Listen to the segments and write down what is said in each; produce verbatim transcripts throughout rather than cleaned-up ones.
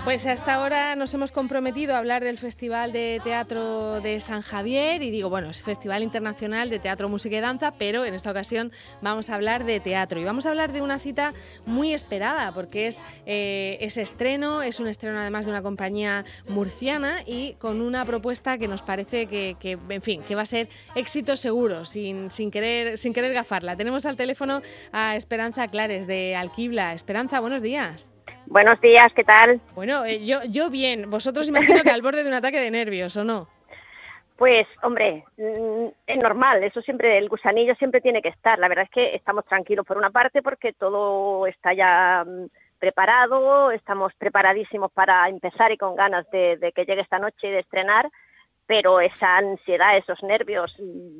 Pues hasta ahora nos hemos comprometido a hablar del Festival de Teatro de San Javier y digo, bueno, es Festival Internacional de Teatro, Música y Danza, pero en esta ocasión vamos a hablar de teatro y vamos a hablar de una cita muy esperada porque es, eh, es estreno, es un estreno además de una compañía murciana y con una propuesta que nos parece que, que en fin, que va a ser éxito seguro, sin, sin, querer, sin querer gafarla. Tenemos al teléfono a Esperanza Clares de Alquibla. Esperanza, buenos días. Buenos días, ¿qué tal? Bueno, eh, yo, yo bien. Vosotros imagino que al borde de un ataque de nervios, ¿o no? Pues, hombre, es normal, eso siempre, el gusanillo siempre tiene que estar. La verdad es que estamos tranquilos por una parte porque todo está ya preparado, estamos preparadísimos para empezar y con ganas de, de que llegue esta noche y de estrenar, pero esa ansiedad, esos nervios,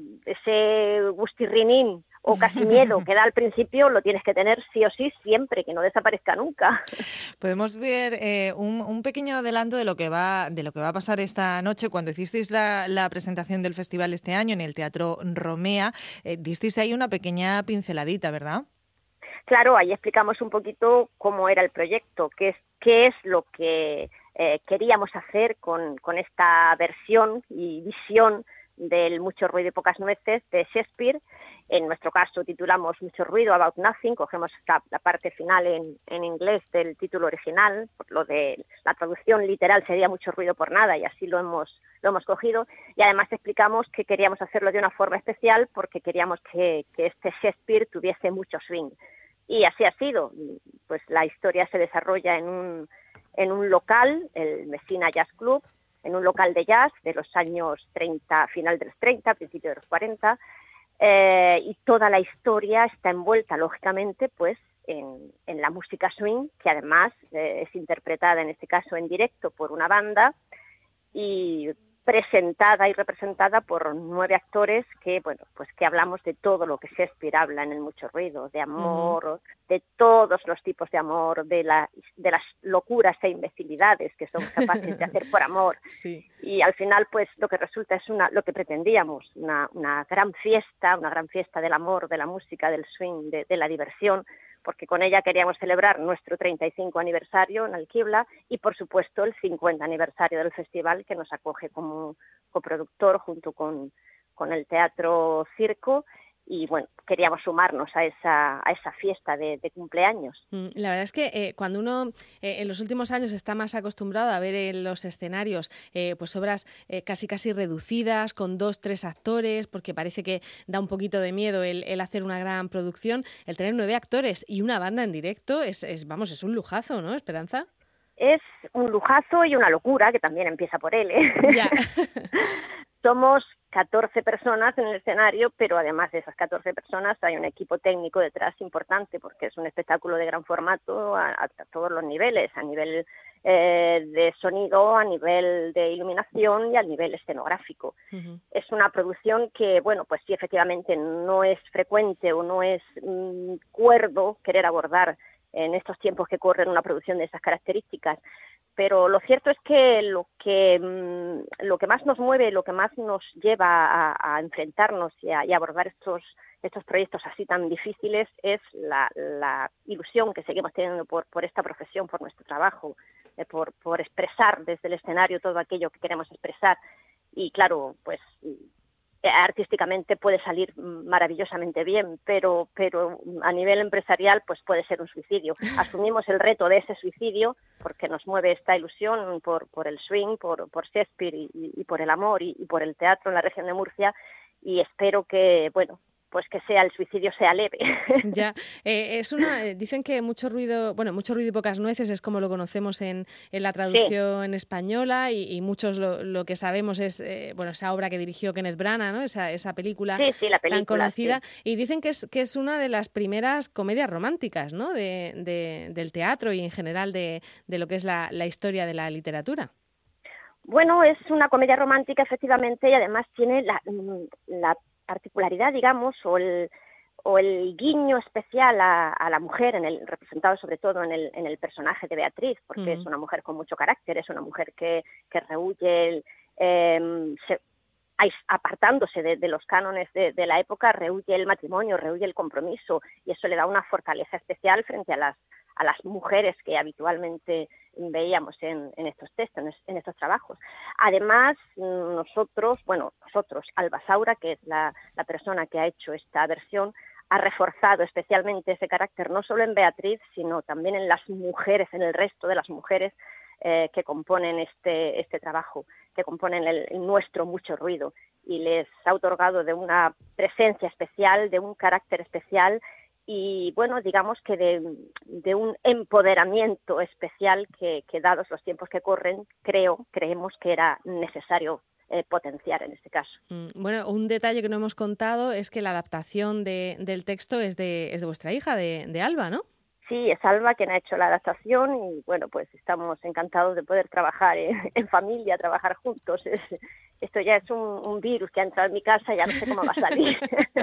ese gustirrinín o casi miedo que da al principio lo tienes que tener sí o sí siempre, que no desaparezca nunca. Podemos ver eh, un, un pequeño adelanto de lo que va de lo que va a pasar esta noche. Cuando hicisteis la, la presentación del festival este año en el Teatro Romea, eh, disteis ahí una pequeña pinceladita, ¿verdad? Claro, ahí explicamos un poquito cómo era el proyecto, qué es, qué es lo que eh, queríamos hacer con, con esta versión y visión del Mucho ruido y pocas nueces de Shakespeare. En nuestro caso titulamos Mucho ruido, About Nothing, cogemos la, la parte final en, en inglés del título original, por lo de la traducción literal sería Mucho ruido por nada, y así lo hemos, lo hemos cogido, y además explicamos que queríamos hacerlo de una forma especial porque queríamos que, que este Shakespeare tuviese mucho swing, y así ha sido. Pues la historia se desarrolla en un, en un local, el Messina Jazz Club, en un local de jazz de los años treinta, final de los treinta, principio de los cuarenta, eh, y toda la historia está envuelta, lógicamente, pues en, en la música swing, que además eh, es interpretada, en este caso en directo, por una banda y presentada y representada por nueve actores que, bueno, pues que hablamos de todo lo que Shakespeare habla en el Mucho ruido, de amor, uh-huh. de todos los tipos de amor, de, la, de las locuras e imbecilidades que somos capaces de hacer por amor. Sí. Y al final, pues, lo que resulta es una, lo que pretendíamos, una, una gran fiesta, una gran fiesta del amor, de la música, del swing, de, de la diversión, porque con ella queríamos celebrar nuestro treinta y cinco aniversario en Alquibla y, por supuesto, el cincuenta aniversario del festival, que nos acoge como coproductor junto con, con el Teatro Circo. Y bueno, queríamos sumarnos a esa a esa fiesta de, de cumpleaños. La verdad es que eh, cuando uno eh, en los últimos años está más acostumbrado a ver en los escenarios eh, pues obras eh, casi casi reducidas, con dos, tres actores, porque parece que da un poquito de miedo el, el hacer una gran producción, el tener nueve actores y una banda en directo, es, es vamos, es un lujazo, ¿no, Esperanza? Es un lujazo y una locura, que también empieza por él, ¿eh? Ya. Somos catorce personas en el escenario, pero además de esas catorce personas hay un equipo técnico detrás importante, porque es un espectáculo de gran formato a, a todos los niveles, a nivel eh, de sonido, a nivel de iluminación y a nivel escenográfico. Uh-huh. Es una producción que, bueno, pues sí, efectivamente no es frecuente o no es mmm, cuerdo querer abordar en estos tiempos que corren una producción de esas características. Pero lo cierto es que lo que mmm, lo que más nos mueve, lo que más nos lleva a, a enfrentarnos y a, y a abordar estos estos proyectos así tan difíciles es la, la ilusión que seguimos teniendo por, por esta profesión, por nuestro trabajo, eh, por, por expresar desde el escenario todo aquello que queremos expresar. Y claro, pues artísticamente puede salir maravillosamente bien, pero pero a nivel empresarial pues puede ser un suicidio. Asumimos el reto de ese suicidio porque nos mueve esta ilusión por por el swing, por por Shakespeare y, y por el amor y, y por el teatro en la región de Murcia, y espero que, bueno, pues que sea el suicidio sea leve. Ya, eh, es una, eh, dicen que mucho ruido, bueno, mucho ruido y pocas nueces es como lo conocemos en, en la traducción sí. española y, y muchos lo, lo que sabemos es, eh, bueno, esa obra que dirigió Kenneth Branagh, ¿no? Esa, esa película, sí, sí, la película tan conocida, sí. Y dicen que es que es una de las primeras comedias románticas, ¿no? De, de, del teatro y en general de, de lo que es la, la historia de la literatura. Bueno, es una comedia romántica efectivamente y además tiene la, la particularidad, digamos, o el, o el guiño especial a, a la mujer, en el representado sobre todo en el, en el personaje de Beatriz, porque uh-huh. es una mujer con mucho carácter, es una mujer que, que rehuye, el, eh, se, apartándose de, de los cánones de, de la época, rehuye el matrimonio, rehuye el compromiso, y eso le da una fortaleza especial frente a las, a las mujeres que habitualmente veíamos en, en estos textos, en, en estos trabajos. Además, nosotros, bueno, nosotros, Alba Saura, que es la, la persona que ha hecho esta versión, ha reforzado especialmente ese carácter no solo en Beatriz, sino también en las mujeres, en el resto de las mujeres eh, que componen este, este trabajo, que componen el, el nuestro Mucho Ruido, y les ha otorgado de una presencia especial, de un carácter especial, y bueno, digamos que de, de un empoderamiento especial que, que dados los tiempos que corren, creo, creemos que era necesario eh, potenciar en este caso. Bueno, un detalle que no hemos contado es que la adaptación de, del texto es de, es de vuestra hija, de, de Alba, ¿no? Sí, es Alba quien ha hecho la adaptación y bueno, pues estamos encantados de poder trabajar en, en familia, trabajar juntos. Es, esto ya es un, un virus que ha entrado en mi casa, ya no sé cómo va a salir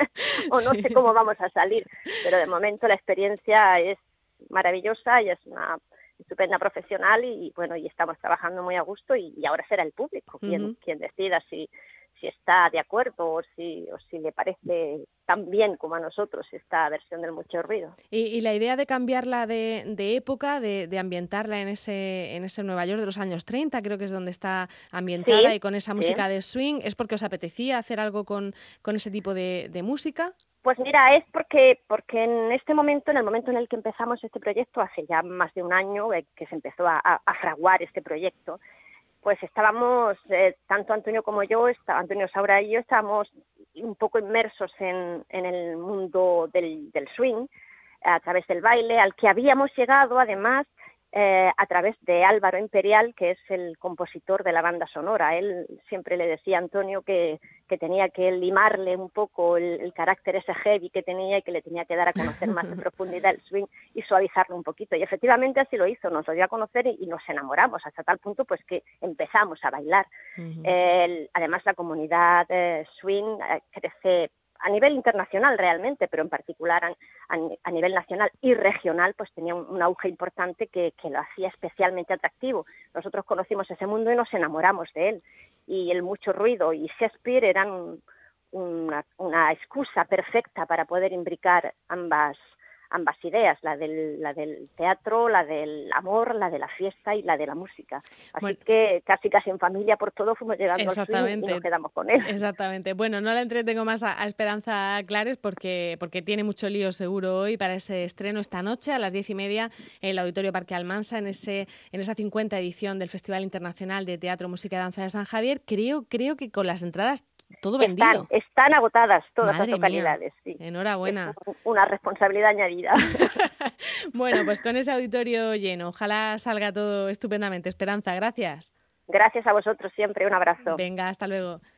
o no sí. sé cómo vamos a salir, pero de momento la experiencia es maravillosa y es una estupenda profesional y bueno, y estamos trabajando muy a gusto y, y ahora será el público quien, uh-huh. quien decida si si está de acuerdo o si, o si le parece tan bien como a nosotros esta versión del Mucho Ruido. Y, y la idea de cambiarla de, de época, de, de ambientarla en ese, en ese Nueva York de los años treinta, creo que es donde está ambientada, sí, y con esa música sí. de swing, ¿es porque os apetecía hacer algo con, con ese tipo de, de música? Pues mira, es porque porque en este momento, en el momento en el que empezamos este proyecto, hace ya más de un año eh, que se empezó a, a, a fraguar este proyecto, pues estábamos, eh, tanto Antonio como yo, está, Antonio Saura y yo, estábamos un poco inmersos en, en el mundo del, del swing, a través del baile, al que habíamos llegado además eh, a través de Álvaro Imperial, que es el compositor de la banda sonora. Él siempre le decía a Antonio que, que tenía que limarle un poco el, el carácter ese heavy que tenía y que le tenía que dar a conocer más en profundidad el swing y suavizarlo un poquito. Y efectivamente así lo hizo, nos lo dio a conocer y, y nos enamoramos hasta tal punto pues que empezamos a bailar. Uh-huh. El, además la comunidad eh, swing eh, crece a nivel internacional realmente, pero en particular a, a, a nivel nacional y regional, pues tenía un, un auge importante que, que lo hacía especialmente atractivo. Nosotros conocimos ese mundo y nos enamoramos de él. Y el Mucho Ruido y Shakespeare eran una, una excusa perfecta para poder imbricar ambas ambas ideas, la del, la del teatro, la del amor, la de la fiesta y la de la música. Así bueno, que casi casi en familia por todo fuimos llegando al swing y nos quedamos con él. Exactamente. Bueno, no la entretengo más a, a Esperanza Clares porque, porque tiene mucho lío seguro hoy para ese estreno esta noche a las diez y media en el Auditorio Parque Almansa en ese en esa cincuenta edición del Festival Internacional de Teatro, Música y Danza de San Javier. Creo, creo que con las entradas todo vendido. Están, están agotadas todas Madre las localidades. Sí. Enhorabuena. Es una responsabilidad añadida. Bueno, pues con ese auditorio lleno, ojalá salga todo estupendamente. Esperanza, gracias. Gracias a vosotros siempre, un abrazo. Venga, hasta luego.